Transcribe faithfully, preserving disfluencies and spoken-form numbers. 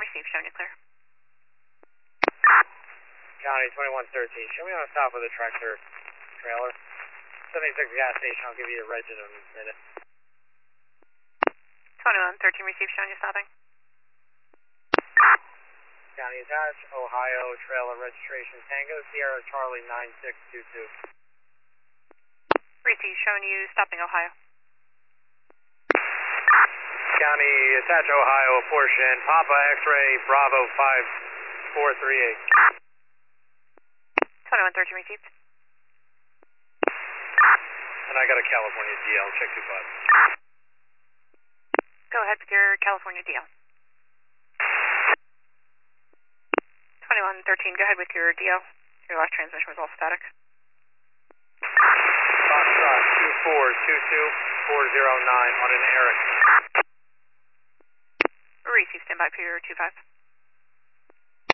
Received, showing you clear. County twenty-one thirteen, show me on a stop with a tractor trailer. seventy-six gas station, I'll give you a reg in a minute. twenty-one thirteen, received, showing you stopping. County attach, Ohio, trailer registration, Tango, Sierra, Charlie, nine six two two. Received, showing you stopping Ohio. County attach, Ohio, portion, Papa X-ray, Bravo five four three eight. twenty-one thirteen, received. And I got a California D L, check two five. Go ahead with your California D L. twenty-one thirteen, go ahead with your D L. Your last transmission was all static. Foxtrot two four two two four zero nine on an Eric. Received, stand by for your two five.